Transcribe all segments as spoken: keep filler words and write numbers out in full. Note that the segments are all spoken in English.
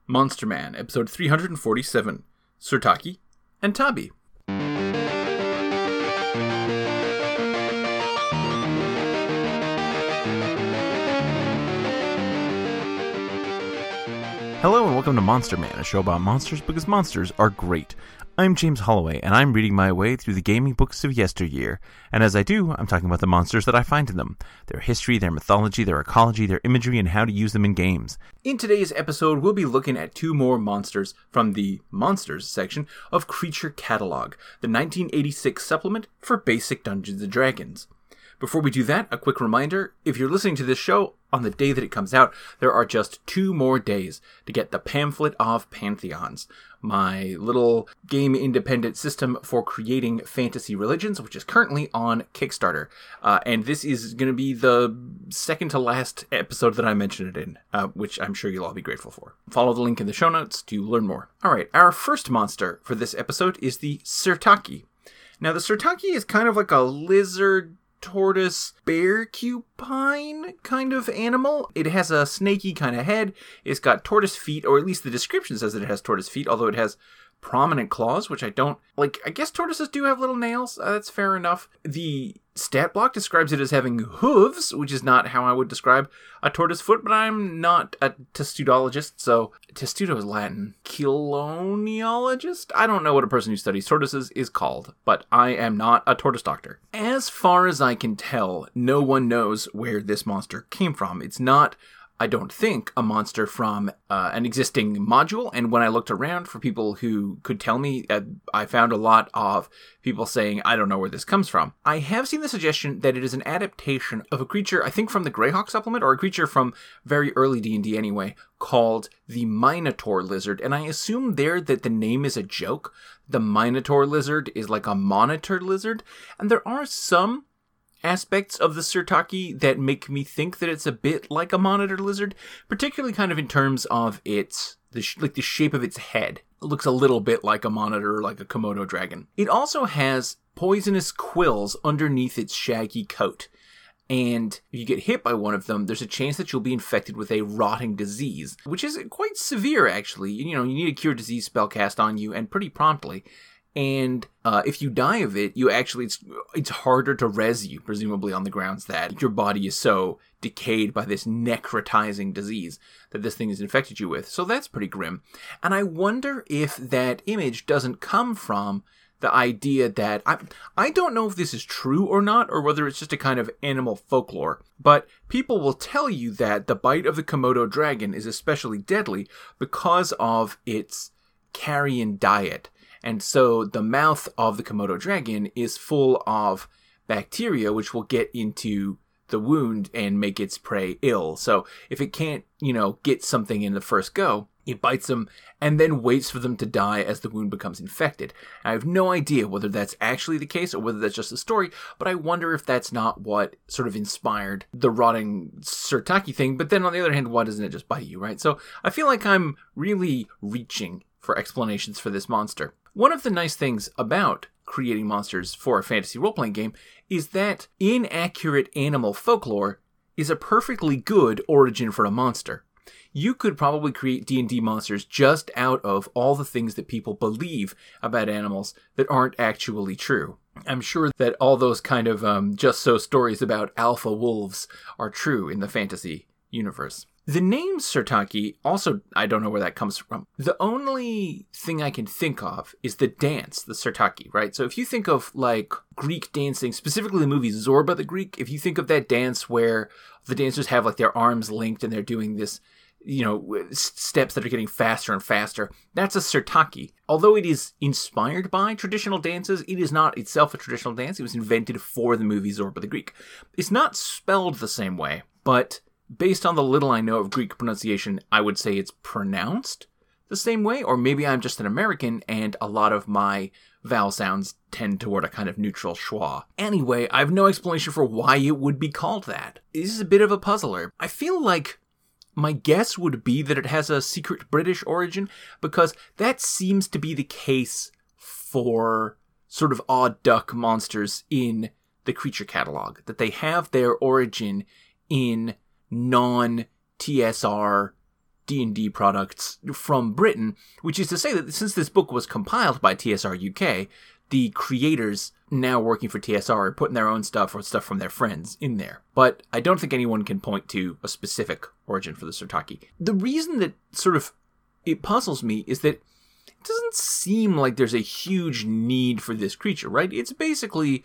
Monster Man, episode three hundred forty-seven, Sirtaki and Tabi. Hello and welcome to Monster Man, a show about monsters because monsters are great. I'm James Holloway, and I'm reading my way through the gaming books of yesteryear. And as I do, I'm talking about the monsters that I find in them, their history, their mythology, their ecology, their imagery, and how to use them in games. In today's episode, we'll be looking at two more monsters from the Monsters section of Creature Catalog, the nineteen eighty-six supplement for basic Dungeons and Dragons. Before we do that, a quick reminder, if you're listening to this show on the day that it comes out, there are just two more days to get the Pamphlet of Pantheons, my little game-independent system for creating fantasy religions, which is currently on Kickstarter. Uh, and this is going to be the second to last episode that I mentioned it in, uh, which I'm sure you'll all be grateful for. Follow the link in the show notes to learn more. All right, our first monster for this episode is the Sirtaki. Now, the Sirtaki is kind of like a lizard tortoise bear-cupine kind of animal. It has a snaky kind of head. It's got tortoise feet, or at least the description says that it has tortoise feet, although it has prominent claws, which I don't like. I guess tortoises do have little nails. Uh, that's fair enough. The stat block describes it as having hooves, which is not how I would describe a tortoise foot, but I'm not a testudologist, so testudo is Latin. Cheloneologist? I don't know what a person who studies tortoises is called, but I am not a tortoise doctor. As far as I can tell, no one knows where this monster came from. It's not, I don't think, a monster from uh, an existing module, and when I looked around for people who could tell me, uh, I found a lot of people saying, I don't know where this comes from. I have seen the suggestion that it is an adaptation of a creature, I think from the Greyhawk supplement, or a creature from very early D and D anyway, called the Minotaur Lizard, and I assume there that the name is a joke. The Minotaur Lizard is like a monitor lizard, and there are some aspects of the Sirtaki that make me think that it's a bit like a monitor lizard, particularly kind of in terms of its, the sh- like the shape of its head. It looks a little bit like a monitor, like a Komodo dragon. It also has poisonous quills underneath its shaggy coat. And if you get hit by one of them, there's a chance that you'll be infected with a rotting disease, which is quite severe, actually. You know, you need a cure disease spell cast on you, and pretty promptly. And uh, if you die of it, you actually, it's, it's harder to res you, presumably on the grounds that your body is so decayed by this necrotizing disease that this thing has infected you with. So that's pretty grim. And I wonder if that image doesn't come from the idea that, I, I don't know if this is true or not, or whether it's just a kind of animal folklore, but people will tell you that the bite of the Komodo dragon is especially deadly because of its carrion diet. And so the mouth of the Komodo dragon is full of bacteria, which will get into the wound and make its prey ill. So if it can't, you know, get something in the first go, it bites them and then waits for them to die as the wound becomes infected. I have no idea whether that's actually the case or whether that's just a story, but I wonder if that's not what sort of inspired the rotting Sirtaki thing. But then on the other hand, why doesn't it just bite you, right? So I feel like I'm really reaching for explanations for this monster. One of the nice things about creating monsters for a fantasy role-playing game is that inaccurate animal folklore is a perfectly good origin for a monster. You could probably create D and D monsters just out of all the things that people believe about animals that aren't actually true. I'm sure that all those kind of um, just-so stories about alpha wolves are true in the fantasy universe. The name Sirtaki, also, I don't know where that comes from. The only thing I can think of is the dance, the Sirtaki, right? So if you think of, like, Greek dancing, specifically the movie Zorba the Greek, if you think of that dance where the dancers have, like, their arms linked and they're doing this, you know, steps that are getting faster and faster, that's a Sirtaki. Although it is inspired by traditional dances, it is not itself a traditional dance. It was invented for the movie Zorba the Greek. It's not spelled the same way, but based on the little I know of Greek pronunciation, I would say it's pronounced the same way, or maybe I'm just an American and a lot of my vowel sounds tend toward a kind of neutral schwa. Anyway, I have no explanation for why it would be called that. This is a bit of a puzzler. I feel like my guess would be that it has a secret British origin, because that seems to be the case for sort of odd duck monsters in the Creature Catalog, that they have their origin in non-T S R D and D products from Britain, which is to say that since this book was compiled by T S R U K, the creators now working for T S R are putting their own stuff or stuff from their friends in there. But I don't think anyone can point to a specific origin for the Sirtaki. The reason that sort of it puzzles me is that it doesn't seem like there's a huge need for this creature, right? It's basically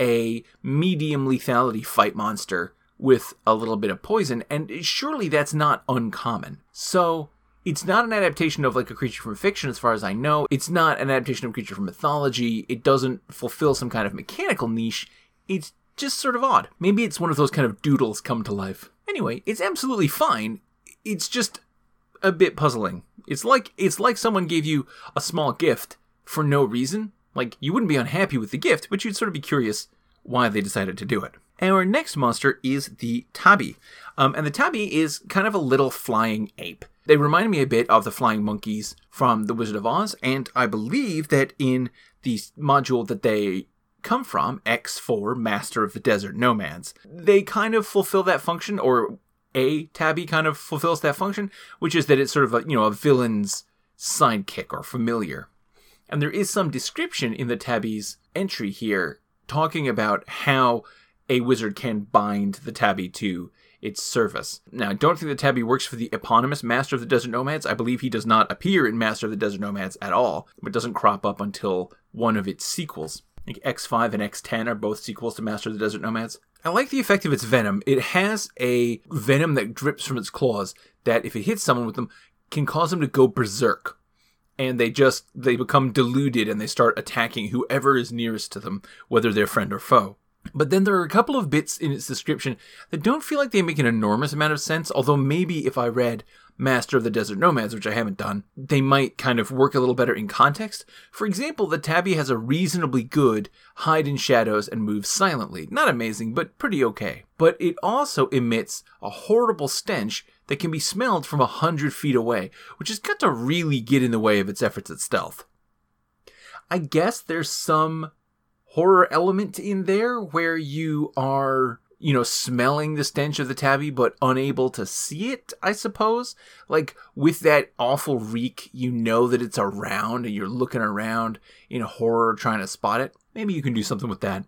a medium lethality fight monster with a little bit of poison, and surely that's not uncommon. So it's not an adaptation of like a creature from fiction as far as I know. It's not an adaptation of a creature from mythology. It doesn't fulfill some kind of mechanical niche. It's just sort of odd. Maybe it's one of those kind of doodles come to life. Anyway, it's absolutely fine. It's just a bit puzzling. It's like it's like someone gave you a small gift for no reason. Like, you wouldn't be unhappy with the gift, but you'd sort of be curious why they decided to do it. Our next monster is the Tabi. Um, and the Tabi is kind of a little flying ape. They remind me a bit of the flying monkeys from The Wizard of Oz, and I believe that in the module that they come from, X four, Master of the Desert Nomads, they kind of fulfill that function, or a Tabi kind of fulfills that function, which is that it's sort of a, you know, a villain's sidekick or familiar. And there is some description in the Tabi's entry here talking about how a wizard can bind the Tabi to its service. Now, I don't think the Tabi works for the eponymous Master of the Desert Nomads. I believe he does not appear in Master of the Desert Nomads at all, but doesn't crop up until one of its sequels. Like X five and X ten are both sequels to Master of the Desert Nomads. I like the effect of its venom. It has a venom that drips from its claws that, if it hits someone with them, can cause them to go berserk. And they just, they become deluded and they start attacking whoever is nearest to them, whether they're friend or foe. But then there are a couple of bits in its description that don't feel like they make an enormous amount of sense, although maybe if I read Master of the Desert Nomads, which I haven't done, they might kind of work a little better in context. For example, the Tabi has a reasonably good hide in shadows and moves silently. Not amazing, but pretty okay. But it also emits a horrible stench that can be smelled from a hundred feet away, which has got to really get in the way of its efforts at stealth. I guess there's some horror element in there where you are, you know, smelling the stench of the Tabi but unable to see it, I suppose. Like, with that awful reek, you know that it's around and you're looking around in horror trying to spot it. Maybe you can do something with that.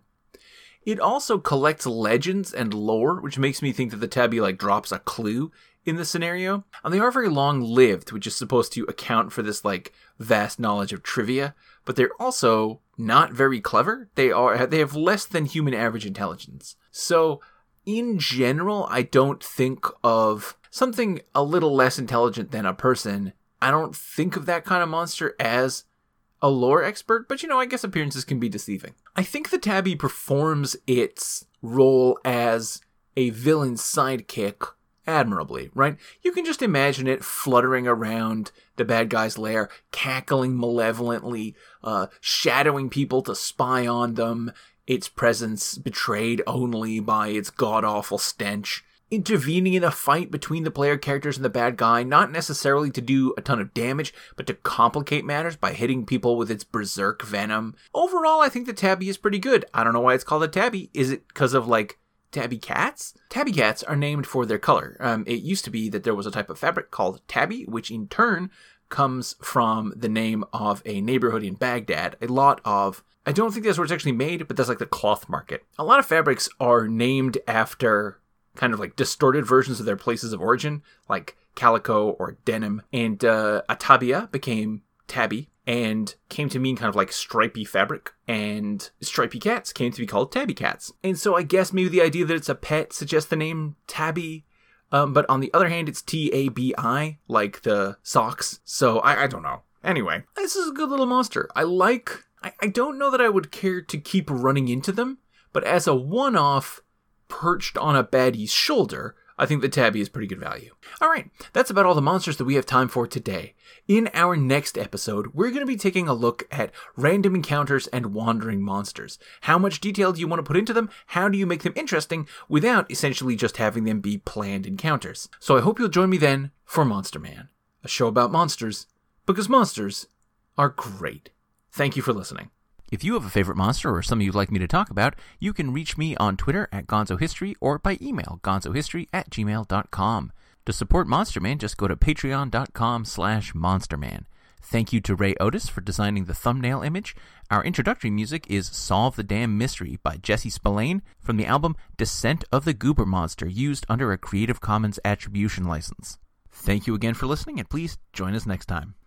It also collects legends and lore, which makes me think that the Tabi, like, drops a clue in the scenario. And they are very long-lived, which is supposed to account for this, like, vast knowledge of trivia. But they're also not very clever. They are they have less than human average intelligence. So, in general, I don't think of something a little less intelligent than a person. I don't think of that kind of monster as a lore expert, but, you know, I guess appearances can be deceiving. I think the Tabi performs its role as a villain's sidekick admirably, right? You can just imagine it fluttering around the bad guy's lair, cackling malevolently, uh, shadowing people to spy on them, its presence betrayed only by its god-awful stench, intervening in a fight between the player characters and the bad guy, not necessarily to do a ton of damage, but to complicate matters by hitting people with its berserk venom. Overall, I think the Tabi is pretty good. I don't know why it's called a Tabi. Is it because of, like, tabby cats? Tabby cats are named for their color. Um, it used to be that there was a type of fabric called tabby, which in turn comes from the name of a neighborhood in Baghdad. A lot of, I don't think that's where it's actually made, but that's like the cloth market. A lot of fabrics are named after kind of like distorted versions of their places of origin, like calico or denim. And uh, atabia became tabby and came to mean kind of like stripy fabric, and stripy cats came to be called tabby cats. And so I guess maybe the idea that it's a pet suggests the name tabby, um, but on the other hand, it's T A B I, like the socks. So I, I don't know. Anyway, this is a good little monster. I like, I, I don't know that I would care to keep running into them, but as a one-off perched on a baddie's shoulder, I think the Tabi is pretty good value. Alright, that's about all the monsters that we have time for today. In our next episode, we're going to be taking a look at random encounters and wandering monsters. How much detail do you want to put into them? How do you make them interesting without essentially just having them be planned encounters? So I hope you'll join me then for Monster Man, a show about monsters, because monsters are great. Thank you for listening. If you have a favorite monster or something you'd like me to talk about, you can reach me on Twitter at GonzoHistory or by email gonzohistory at gmail dot com. To support Monster Man, just go to patreon.com slash monsterman. Thank you to Ray Otis for designing the thumbnail image. Our introductory music is Solve the Damn Mystery by Jesse Spillane from the album Descent of the Goober Monster, used under a Creative Commons Attribution license. Thank you again for listening, and please join us next time.